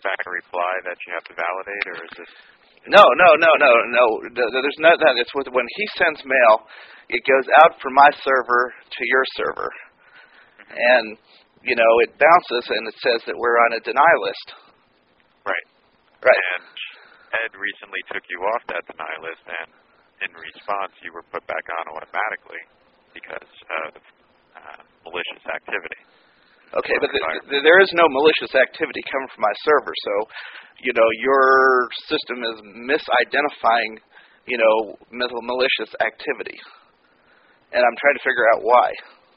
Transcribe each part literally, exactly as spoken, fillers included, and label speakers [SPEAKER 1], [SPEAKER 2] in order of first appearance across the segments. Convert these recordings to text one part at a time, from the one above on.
[SPEAKER 1] back a reply that you have to validate, or is this?
[SPEAKER 2] No, no, no, no, no. There's no that. It's with when he sends mail, it goes out from my server to your server, mm-hmm. and you know it bounces and it says that we're on a deny list.
[SPEAKER 1] Right.
[SPEAKER 2] Right.
[SPEAKER 1] And Ed recently took you off that deny list, and in response, you were put back on automatically because of uh, malicious activity.
[SPEAKER 2] Okay, but the, the, there is no malicious activity coming from my server, so, you know, your system is misidentifying, you know, malicious activity. And I'm trying to figure out why.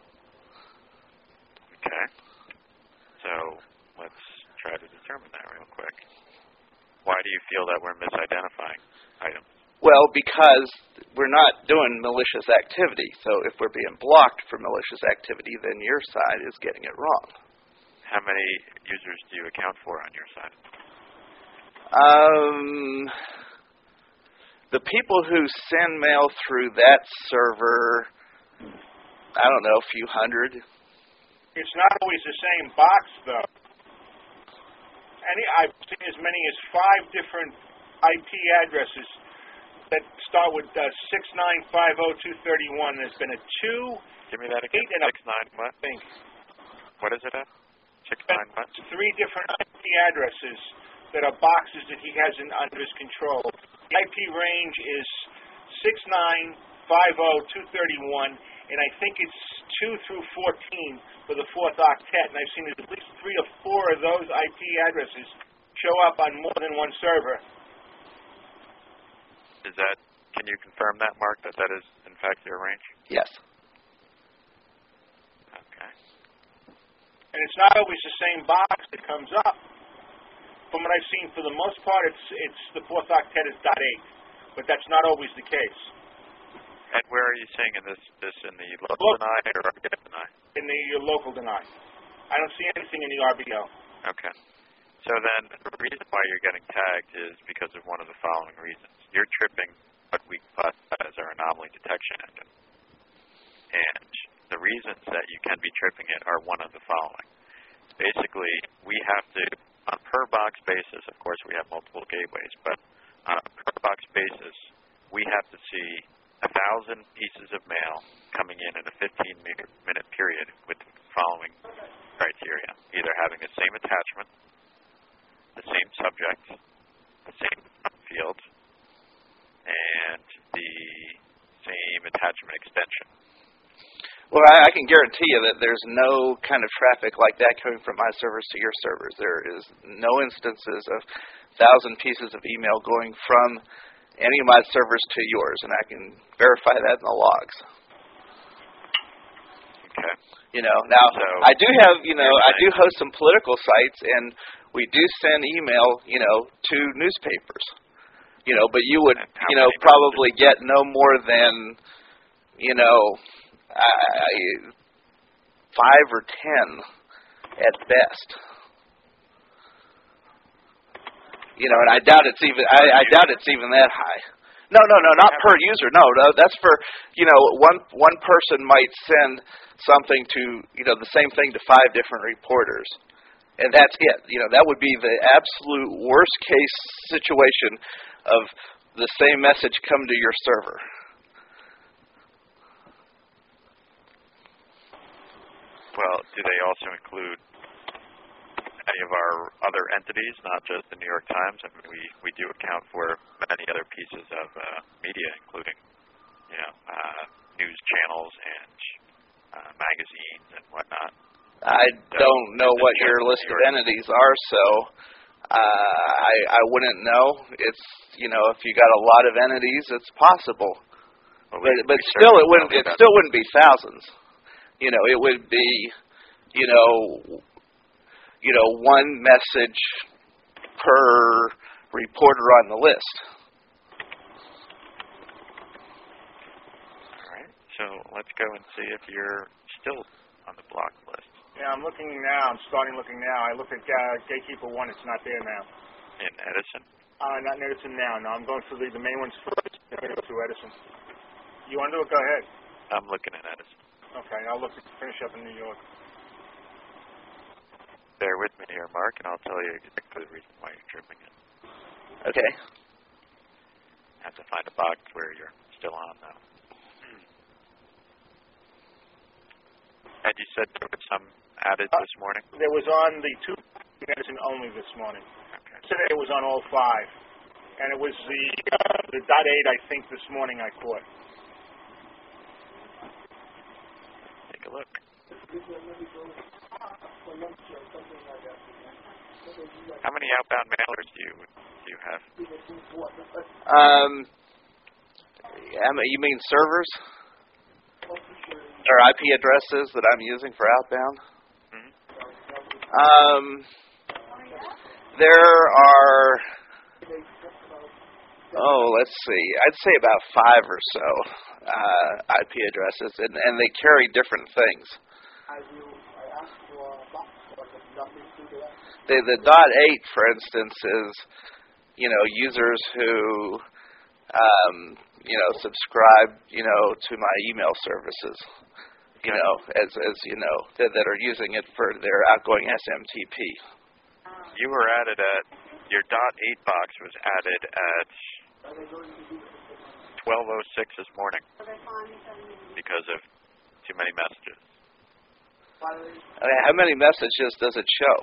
[SPEAKER 1] Okay. So, let's try to determine that real quick. Why do you feel that we're misidentifying items?
[SPEAKER 2] Well, because we're not doing malicious activity. So if we're being blocked for malicious activity, then your side is getting it wrong.
[SPEAKER 1] How many users do you account for on your side?
[SPEAKER 2] Um, the people who send mail through that server, I don't know, a few hundred.
[SPEAKER 3] It's not always the same box, though. Any, I've seen as many as five different I P addresses that start with uh, six nine five zero two three one. There's been a two.
[SPEAKER 1] Give me that again. Six nine what?
[SPEAKER 3] Thing.
[SPEAKER 1] What is it at? Six nine what?
[SPEAKER 3] Three different I P addresses that are boxes that he has in, under his control. The I P range is six nine five zero two three one, and I think it's two through fourteen for the fourth octet. And I've seen at least three or four of those I P addresses show up on more than one server.
[SPEAKER 1] Is that, can you confirm that, Mark, that that is, in fact, your range?
[SPEAKER 2] Yes.
[SPEAKER 1] Okay.
[SPEAKER 3] And it's not always the same box that comes up. From what I've seen, for the most part, it's it's the fourth octet is dot eight, but that's not always the case.
[SPEAKER 1] And where are you seeing in this, this in the local
[SPEAKER 3] Look,
[SPEAKER 1] deny or R B O deny?
[SPEAKER 3] In the uh, local deny. I don't see anything in the R B O.
[SPEAKER 1] Okay. So then the reason why you're getting tagged is because of one of the following reasons. You're tripping what we classify as our anomaly detection engine. And the reasons that you can be tripping it are one of the following. Basically, we have to, on a per box basis, of course we have multiple gateways, but on a per box basis, we have to see a thousand pieces of mail coming in in a fifteen minute period with the following criteria. Either having the same attachment, the same subject, the same field, and the same attachment extension.
[SPEAKER 2] Well, I, I can guarantee you that there's no kind of traffic like that coming from my servers to your servers. There is no instances of thousand pieces of email going from any of my servers to yours, and I can verify that in the logs.
[SPEAKER 1] Okay.
[SPEAKER 2] You know, now
[SPEAKER 1] so,
[SPEAKER 2] I do have, you know, I do host some political sites, and we do send email, you know, to newspapers. You know, but you would, you know, probably get no more than, you know, uh, five or ten at best. You know, and I doubt it's even, I, I doubt it's even that high. No, no, no, not per user. No, no, that's for, you know, one one person might send something to, you know, the same thing to five different reporters. And that's it. You know, that would be the absolute worst case situation of the same message come to your server.
[SPEAKER 1] Well, do they also include any of our other entities, not just the New York Times? I mean, we, we do account for many other pieces of uh, media, including, you know, uh, news channels and uh, magazines and whatnot.
[SPEAKER 2] I don't know what your list of entities are, so uh, I I wouldn't know. It's, you know, if you got a lot of entities, it's possible,
[SPEAKER 1] well,
[SPEAKER 2] but
[SPEAKER 1] we,
[SPEAKER 2] but
[SPEAKER 1] we
[SPEAKER 2] still it wouldn't it
[SPEAKER 1] that.
[SPEAKER 2] still wouldn't be thousands. You know, it would be, you know, you know, one message per reporter on the list.
[SPEAKER 1] All right, so let's go and see if you're still on the block list.
[SPEAKER 3] Yeah, I'm looking now. I'm starting looking now. I looked at uh, Gatekeeper one. It's not there now.
[SPEAKER 1] In Edison?
[SPEAKER 3] Uh, not in Edison now. No, I'm going through the, the main ones first. Then I go through Edison. You want to do it? Go ahead.
[SPEAKER 1] I'm looking at Edison.
[SPEAKER 3] Okay, I'll look to finish up in New York.
[SPEAKER 1] bear with me here, Mark, and I'll tell you exactly the reason why you're tripping it.
[SPEAKER 2] Okay.
[SPEAKER 1] I have to find a box where you're still on, though. And you said there was some added
[SPEAKER 3] Uh,
[SPEAKER 1] this morning?
[SPEAKER 3] There was on the two medicine only this morning.
[SPEAKER 1] Okay.
[SPEAKER 3] Today it was on all five. And it was the uh, the dot eight, I think, this morning I caught.
[SPEAKER 1] Take a look. How many outbound mailers do you do you have?
[SPEAKER 2] Um, you mean servers? Or I P addresses that I'm using for outbound?
[SPEAKER 1] Mm-hmm.
[SPEAKER 2] Um, there are, oh, let's see, I'd say about five or so uh, I P addresses, and, and they carry different things. The, the dot eight, for instance, is, you know, users who, um, you know, subscribe, you know, to my email services. You know, as as you know, that, that are using it for their outgoing S M T P.
[SPEAKER 1] You were added at your dot eight box was added at twelve oh six this morning because of too many messages.
[SPEAKER 2] Okay, how many messages does it show?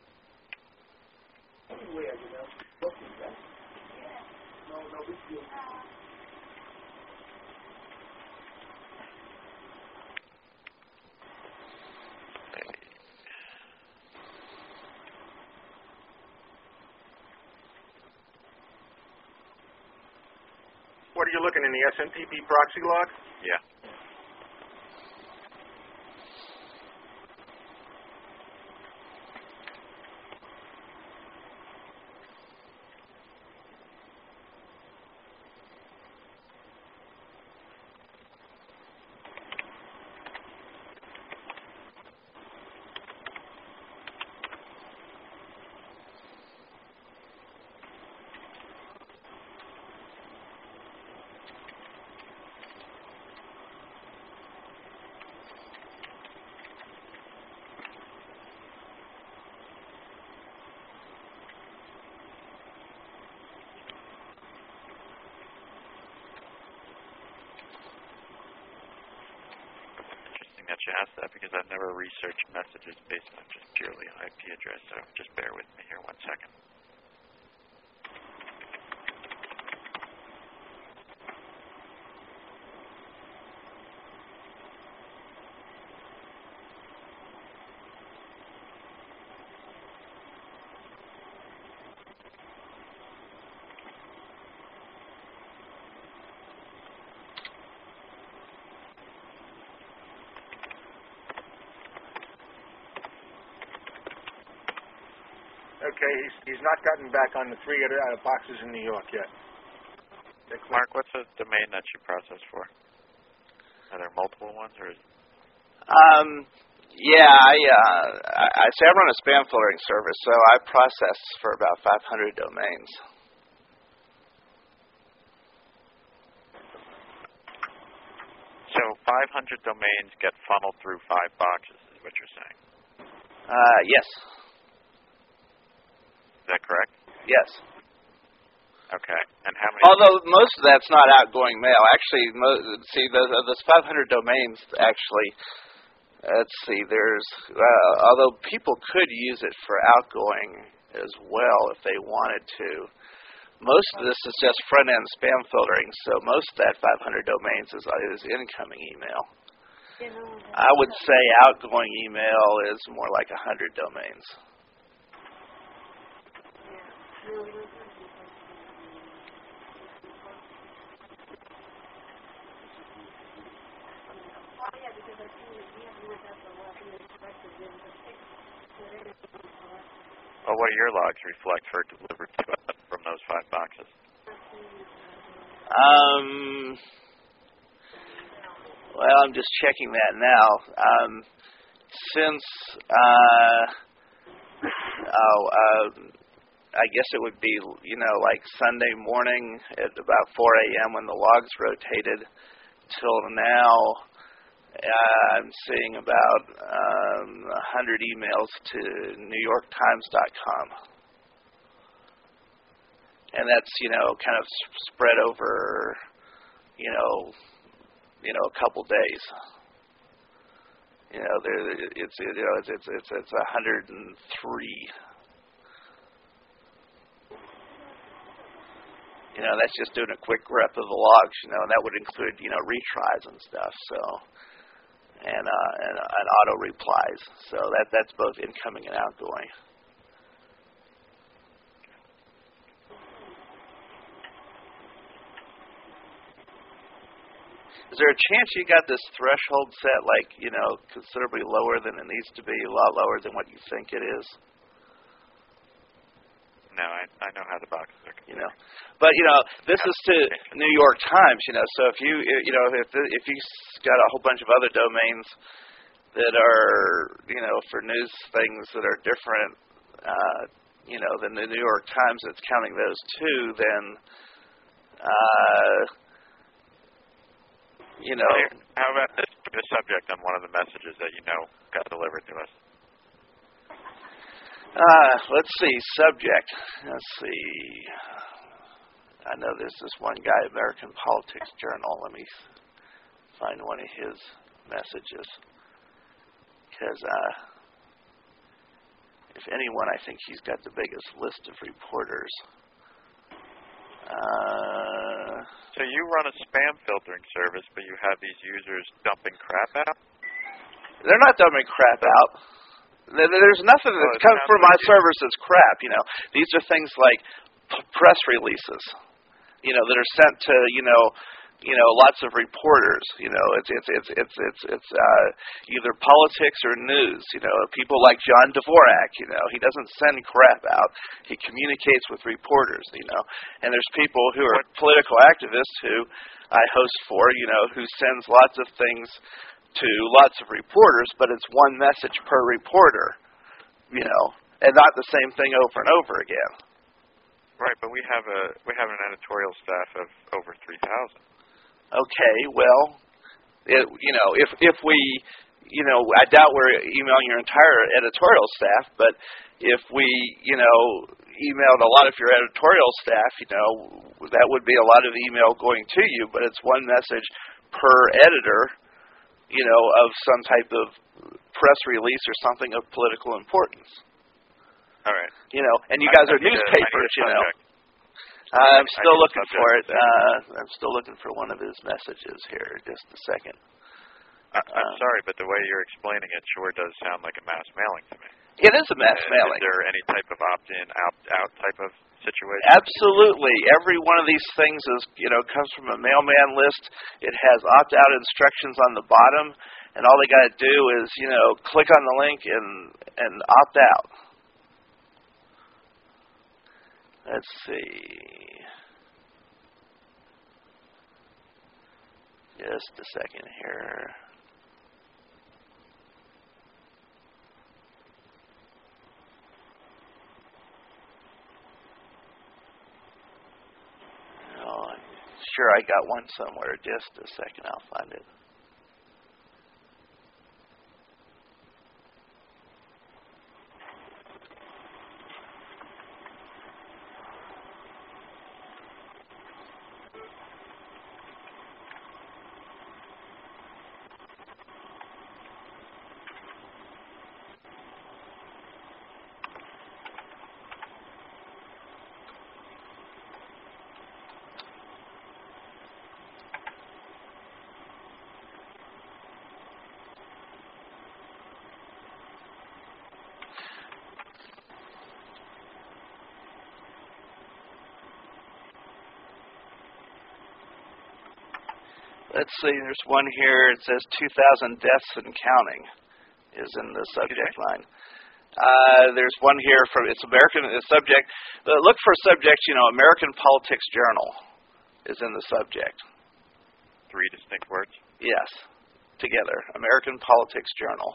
[SPEAKER 3] What are you looking in the S M T P proxy log?
[SPEAKER 1] Yeah. That you asked that because I've never researched messages based on just purely an I P address, so just bear with me here one second.
[SPEAKER 3] Okay, he's he's not gotten back on the three other uh, boxes in New York yet.
[SPEAKER 1] Mark, what's the domain that you process for? Are there multiple ones, or is
[SPEAKER 2] Um, yeah, I, uh, I, I say I run a spam filtering service, so I process for about five hundred domains.
[SPEAKER 1] So five hundred domains get funneled through five boxes, is what you're saying?
[SPEAKER 2] Uh, yes.
[SPEAKER 1] Is that correct?
[SPEAKER 2] Yes.
[SPEAKER 1] Okay. And how many?
[SPEAKER 2] Although most of that's not outgoing mail. Actually, mo- see, those, those five hundred domains actually, let's see, there's, uh, although people could use it for outgoing as well if they wanted to, most of this is just front-end spam filtering, so most of that five hundred domains is, is incoming email. I would say outgoing email is more like one hundred domains.
[SPEAKER 1] Well, what do your logs reflect for delivered to us from those five boxes?
[SPEAKER 2] Um. Well, I'm just checking that now. Um, since uh, oh, um, I guess it would be, you know, like Sunday morning at about four a.m. when the logs rotated till now. Uh, I'm seeing about um, one hundred emails to New York Times dot com. And that's, you know, kind of spread over, you know, you know, a couple days. You know, there it's you know it's it's it's it's one hundred three. You know, that's just doing a quick rep of the logs. You know, and that would include, you know, retries and stuff. So, and uh, and, and auto replies. So that that's both incoming and outgoing. Is there a chance you got this threshold set, like, you know, considerably lower than it needs to be, a lot lower than what you think it is?
[SPEAKER 1] No, I I know how the boxes are.
[SPEAKER 2] You know, but you know, this is to New York Times. You know, so if you you know if if you got a whole bunch of other domains that are, you know, for news things that are different, uh, you know, than the New York Times that's counting those two, then. Uh, You know,
[SPEAKER 1] how about this, the subject on one of the messages that you know got delivered to us?
[SPEAKER 2] Uh, let's see, subject. Let's see. I know there's this one guy, American Politics Journal. Let me find one of his messages. Because uh, if anyone, I think he's got the biggest list of reporters. Uh,
[SPEAKER 1] so you run a spam filtering service, but you have these users dumping crap out?
[SPEAKER 2] They're not dumping crap out. There's nothing
[SPEAKER 1] well,
[SPEAKER 2] that's come from my servers that's crap. You know, these are things like p- press releases, you know, that are sent to, you know, you know, lots of reporters. You know, it's it's it's it's it's it's uh, either politics or news. You know, people like John Dvorak. You know, he doesn't send crap out. He communicates with reporters. You know, and there's people who are political activists who I host for. You know, who sends lots of things to lots of reporters, but it's one message per reporter. You know, and not the same thing over and over again.
[SPEAKER 1] Right, but we have a we have an editorial staff of over three thousand.
[SPEAKER 2] Okay, well, it, you know, if if we, you know, I doubt we're emailing your entire editorial staff, but if we, you know, emailed a lot of your editorial staff, you know, that would be a lot of email going to you, but it's one message per editor, you know, of some type of press release or something of political importance.
[SPEAKER 1] All right.
[SPEAKER 2] You know, and you guys
[SPEAKER 1] I,
[SPEAKER 2] are
[SPEAKER 1] I
[SPEAKER 2] newspapers,
[SPEAKER 1] you know.
[SPEAKER 2] I'm still
[SPEAKER 1] I
[SPEAKER 2] looking for it. Uh, I'm still looking for one of his messages here. Just a second.
[SPEAKER 1] I, I'm
[SPEAKER 2] uh,
[SPEAKER 1] sorry, but the way you're explaining it sure does sound like a mass mailing to me.
[SPEAKER 2] It is a mass
[SPEAKER 1] and
[SPEAKER 2] mailing.
[SPEAKER 1] Is there any type of opt-in, opt-out type of situation?
[SPEAKER 2] Absolutely. Every one of these things is, you know, comes from a mailman list. It has opt-out instructions on the bottom, and all they got to do is, you know, click on the link and and opt out. Let's see. Just a second here. Oh, I'm sure I got one somewhere. Just a second, I'll find it. Let's see, there's one here. It says two thousand deaths and counting is in the subject line. Uh, there's one here from, it's American, the subject. Uh, look for subject, you know, American Politics Journal is in the subject.
[SPEAKER 1] Three distinct words?
[SPEAKER 2] Yes, together. American Politics Journal.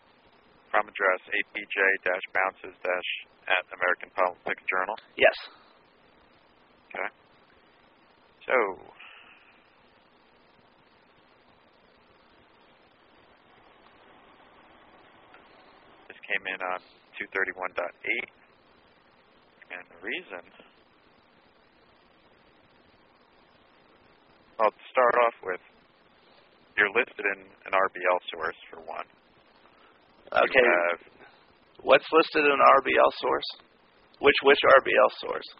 [SPEAKER 1] From address A P J bounces at American Politics Journal?
[SPEAKER 2] Yes.
[SPEAKER 1] came in on two thirty-one point eight, and the reason, well, to start off with, you're listed in an R B L source for one.
[SPEAKER 2] Okay.
[SPEAKER 1] Have,
[SPEAKER 2] What's listed in an R B L source? Which which R B L source?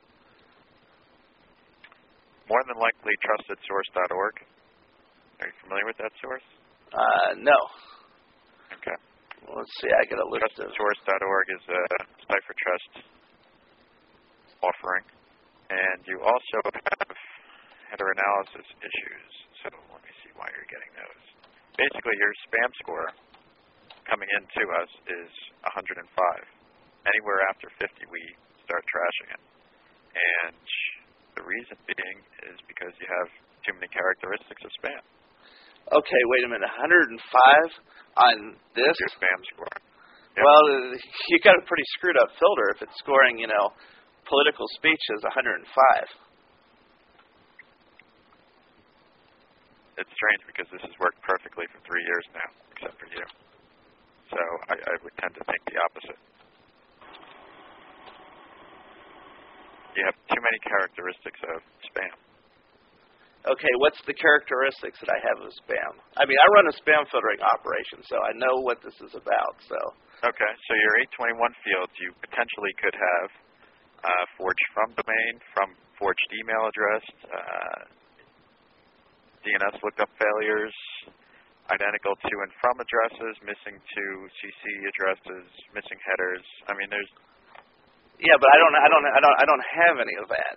[SPEAKER 1] more than likely trusted source dot org. Are you familiar with that source?
[SPEAKER 2] Uh, no.
[SPEAKER 1] Okay.
[SPEAKER 2] Well, let's see. I got a list
[SPEAKER 1] trusted
[SPEAKER 2] of.
[SPEAKER 1] source dot org is a Cipher Trust offering, and you also have header analysis issues. So let me see why you're getting those. Basically, your spam score coming into us is one hundred five. Anywhere after fifty, we start trashing it. And the reason being is because you have too many characteristics of spam.
[SPEAKER 2] Okay, wait a minute. one hundred five on this?
[SPEAKER 1] Your spam score. Yep.
[SPEAKER 2] Well, you got a pretty screwed up filter if it's scoring, you know, political speech as one hundred five.
[SPEAKER 1] It's strange because this has worked perfectly for three years now, except for you. So I, I would tend to think the opposite. You have too many characteristics of spam.
[SPEAKER 2] Okay, what's the characteristics that I have of spam? I mean, I run a spam filtering operation, so I know what this is about. So.
[SPEAKER 1] Okay, so your eight twenty-one fields you potentially could have uh, forged from domain, from forged email address, uh, D N S lookup failures, identical to and from addresses, missing to C C addresses, missing headers. I mean, there's.
[SPEAKER 2] Yeah, but I don't, I don't, I don't, I don't have any of that.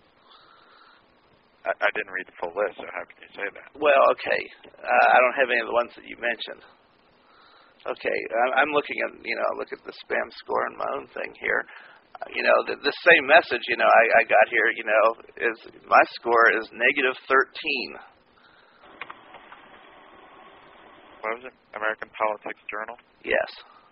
[SPEAKER 1] I, I didn't read the full list, so how can you say that?
[SPEAKER 2] Well, okay, uh, I don't have any of the ones that you mentioned. Okay, I'm looking at, you know, look at the spam score on my own thing here. Uh, you know, the, the same message, you know, I, I got here, you know, is my score is negative thirteen.
[SPEAKER 1] What was it? American Politics Journal?
[SPEAKER 2] Yes.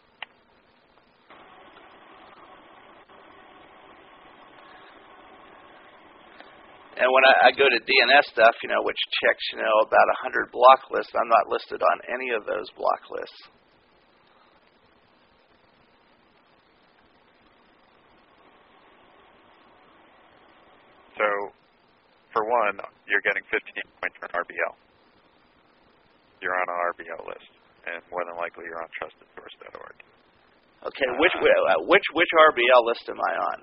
[SPEAKER 2] And when I, I go to D N S stuff, you know, which checks, you know, about one hundred block lists, I'm not listed on any of those block lists.
[SPEAKER 1] So, for one, you're getting fifteen points for an R B L. You're on an R B L list, and more than likely you're on trusted source dot org.
[SPEAKER 2] Okay,
[SPEAKER 1] uh,
[SPEAKER 2] which uh, which which R B L list am I on?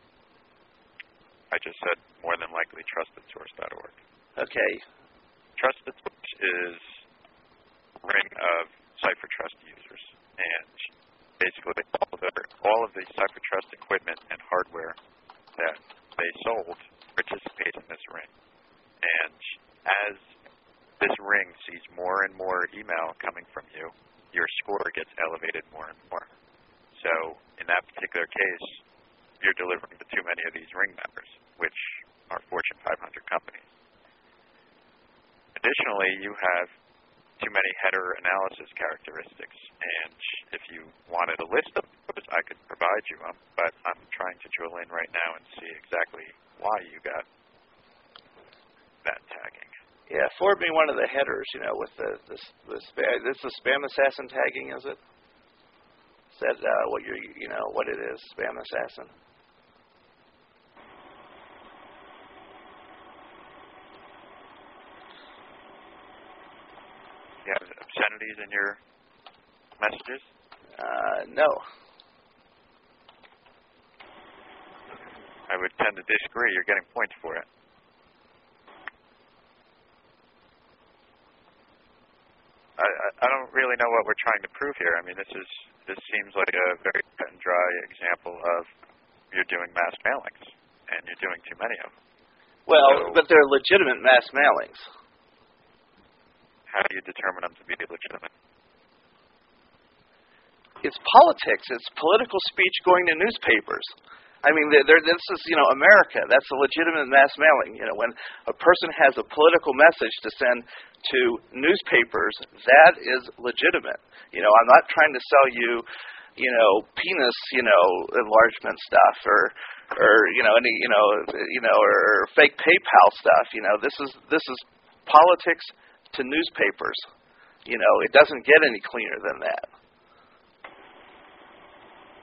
[SPEAKER 1] I just said more than likely trusted source dot org.
[SPEAKER 2] Okay.
[SPEAKER 1] Trusted Source is a ring of Cipher Trust users, and basically all of, their, all of the Cipher Trust equipment and hardware that they sold participates in this ring. And as this ring sees more and more email coming from you, your score gets elevated more and more. So in that particular case, you're delivering to too many of these ring members, which are Fortune five hundred companies. Additionally, you have too many header analysis characteristics, and if you wanted a list of those, I could provide you them, but I'm trying to drill in right now and see exactly why you got that tagging.
[SPEAKER 2] Yeah, forward me one of the headers, you know, with the the, the spam. This is spam assassin tagging, is it? Is that uh, what you're, you know, what it is, spam assassin?
[SPEAKER 1] You have obscenities in your messages?
[SPEAKER 2] Uh, no.
[SPEAKER 1] I would tend to disagree. You're getting points for it. I, I, I don't really know what we're trying to prove here. I mean, this is this seems like a very cut and dry example of you're doing mass mailings, and you're doing too many of them.
[SPEAKER 2] Well,
[SPEAKER 1] so,
[SPEAKER 2] but they're legitimate mass mailings.
[SPEAKER 1] How do you determine them to be legitimate?
[SPEAKER 2] It's politics. It's political speech going to newspapers. I mean, they're, they're, this is, you know, America. That's a legitimate mass mailing. You know, when a person has a political message to send to newspapers, that is legitimate. You know, I'm not trying to sell you, you know, penis, you know, enlargement stuff, or, or you know, any, you know, you know, or fake PayPal stuff. You know, this is this is politics to newspapers. You know, it doesn't get any cleaner than that.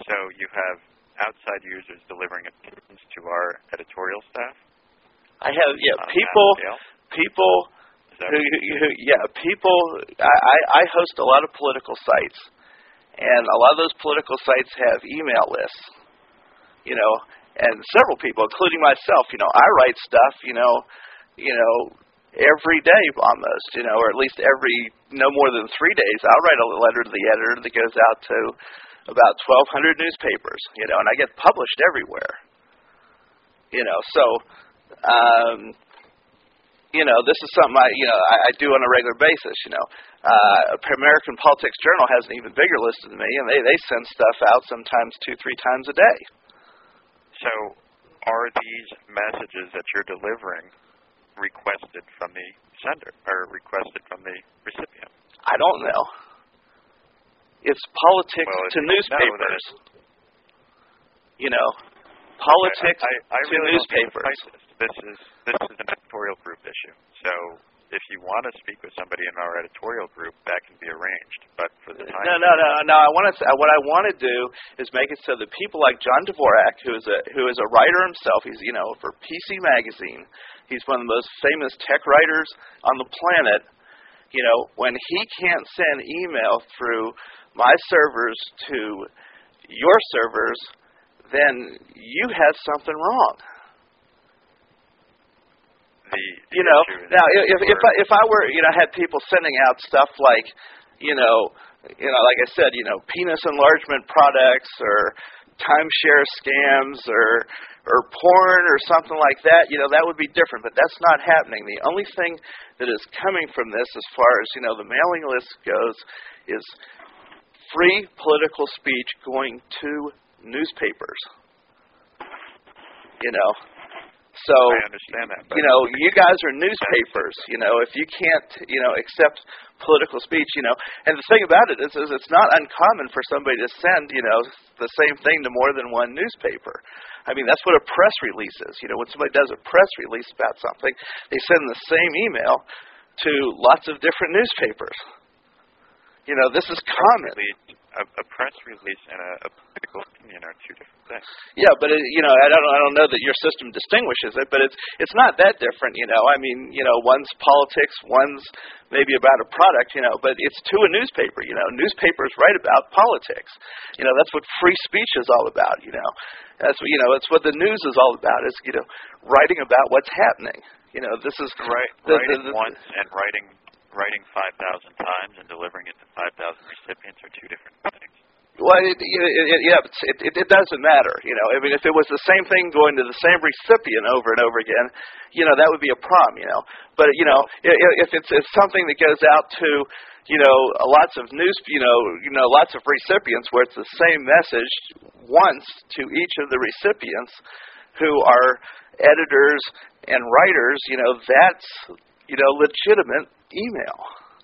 [SPEAKER 1] So you have outside users delivering opinions to our editorial staff?
[SPEAKER 2] I have, yeah,
[SPEAKER 1] on
[SPEAKER 2] people, people who, who, yeah, people, I, I I host a lot of political sites, and a lot of those political sites have email lists, you know, and several people, including myself, you know, I write stuff, you know, you know, every day almost, you know, or at least every, no more than three days, I'll write a letter to the editor that goes out to about twelve hundred newspapers, you know, and I get published everywhere, you know, so, um, you know, this is something I, you know, I, I do on a regular basis, you know. Uh, American Politics Journal has an even bigger list than me, and they, they send stuff out sometimes two, three times a day.
[SPEAKER 1] So are these messages that you're delivering requested from the sender or requested from the recipient?
[SPEAKER 2] I don't know. It's politics
[SPEAKER 1] well,
[SPEAKER 2] to newspapers. You know, politics
[SPEAKER 1] I, I, I
[SPEAKER 2] to
[SPEAKER 1] really
[SPEAKER 2] newspapers.
[SPEAKER 1] This. this is this is an editorial group issue. So if you want to speak with somebody in our editorial group, that can be arranged. But for the time,
[SPEAKER 2] no, no, no, no. I want to. What I want to do is make it so that people like John Dvorak, who is a who is a writer himself, he's you know for P C Magazine, he's one of the most famous tech writers on the planet. You know, when he can't send email through my servers to your servers, then you have something wrong.
[SPEAKER 1] The, the
[SPEAKER 2] you know, now if if I, if I were you know had people sending out stuff like you know you know like I said you know penis enlargement products or timeshare scams or or porn or something like that, you know, that would be different, but that's not happening. The only thing that is coming from this as far as, you know, the mailing list goes is free political speech going to newspapers. You know. So,
[SPEAKER 1] I understand that.
[SPEAKER 2] You know, you guys are newspapers, you know, if you can't, you know, accept political speech, you know, and the thing about it is, is it's not uncommon for somebody to send, you know, the same thing to more than one newspaper. I mean, that's what a press release is. You know, when somebody does a press release about something, they send the same email to lots of different newspapers. You know, this is common.
[SPEAKER 1] A, a press release and a, a political opinion are two different things.
[SPEAKER 2] Yeah, but it, you know, I don't, I don't know that your system distinguishes it, but it's it's not that different. You know, I mean, you know, one's politics, one's maybe about a product. You know, but it's to a newspaper. You know, newspapers write about politics. You know, that's what free speech is all about. You know, that's what, you know, it's what the news is all about. Is you know, writing about what's happening. You know, this is
[SPEAKER 1] right.
[SPEAKER 2] The,
[SPEAKER 1] writing
[SPEAKER 2] the, the,
[SPEAKER 1] once and writing. Writing five thousand times and delivering it to five thousand recipients are two different things.
[SPEAKER 2] Well, it, it, it, yeah, it, it, it doesn't matter. You know, I mean, if it was the same thing going to the same recipient over and over again, you know, that would be a problem. You know, but you know, if it's, it's something that goes out to, you know, lots of news, you know, you know, lots of recipients where it's the same message once to each of the recipients, who are editors and writers, you know, that's you know legitimate email.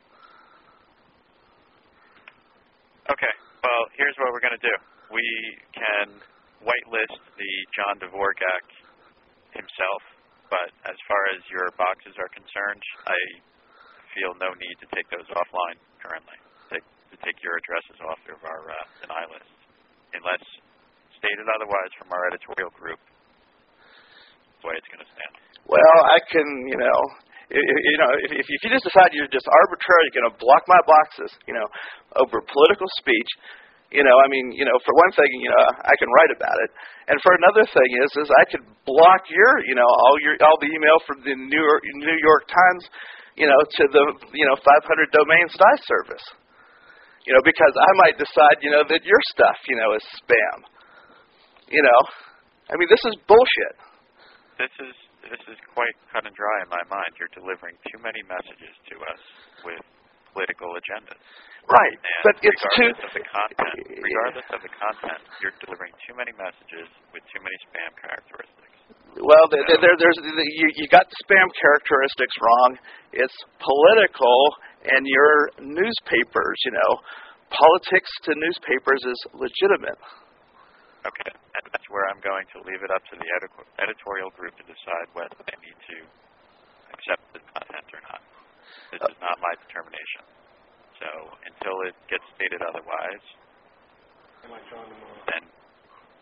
[SPEAKER 1] Okay. Well, here's what we're going to do. We can whitelist the John Dvorak himself, but as far as your boxes are concerned, I feel no need to take those offline currently, take, to take your addresses off of our uh, deny list, unless stated otherwise from our editorial group. That's the way it's going to stand.
[SPEAKER 2] Well, I can, you know... You know, if, if you just decide you're just arbitrarily going to block my boxes, you know, over political speech, you know, I mean, you know, for one thing, you know, I can write about it, and for another thing is, is I could block your, you know, all your all the email from the New York, New York Times, you know, to the, you know, five hundred domains that I service, you know, because I might decide, you know, that your stuff, you know, is spam. You know, I mean, this is bullshit.
[SPEAKER 1] This is. This is quite cut and dry in my mind. You're delivering too many messages to us with political agendas.
[SPEAKER 2] Right,
[SPEAKER 1] and
[SPEAKER 2] but it's too...
[SPEAKER 1] Regardless of the content, regardless of the content, you're delivering too many messages with too many spam characteristics.
[SPEAKER 2] Well, there, there, there's you, you got the spam characteristics wrong. It's political, and your newspapers, you know, politics to newspapers is legitimate.
[SPEAKER 1] Okay, and that's where I'm going to leave it up to the edit- editorial group to decide whether they need to accept the content or not. This is not my determination. So until it gets stated otherwise, then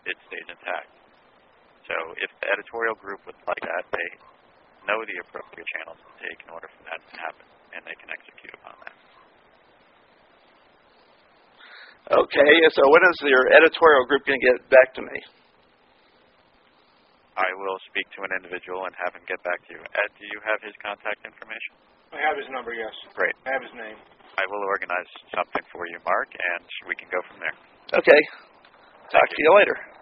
[SPEAKER 1] it stays intact. So if the editorial group would like that, they know the appropriate channels to take in order for that to happen, and they can execute upon that.
[SPEAKER 2] Okay, so when is your editorial group going to get back to me?
[SPEAKER 1] I will speak to an individual and have him get back to you. Ed, do you have his contact information?
[SPEAKER 3] I have his number, yes.
[SPEAKER 1] Great.
[SPEAKER 3] I have his name.
[SPEAKER 1] I will organize something for you, Mark, and we can go from there.
[SPEAKER 2] Okay.
[SPEAKER 1] Thank
[SPEAKER 2] Talk
[SPEAKER 1] you.
[SPEAKER 2] to you later.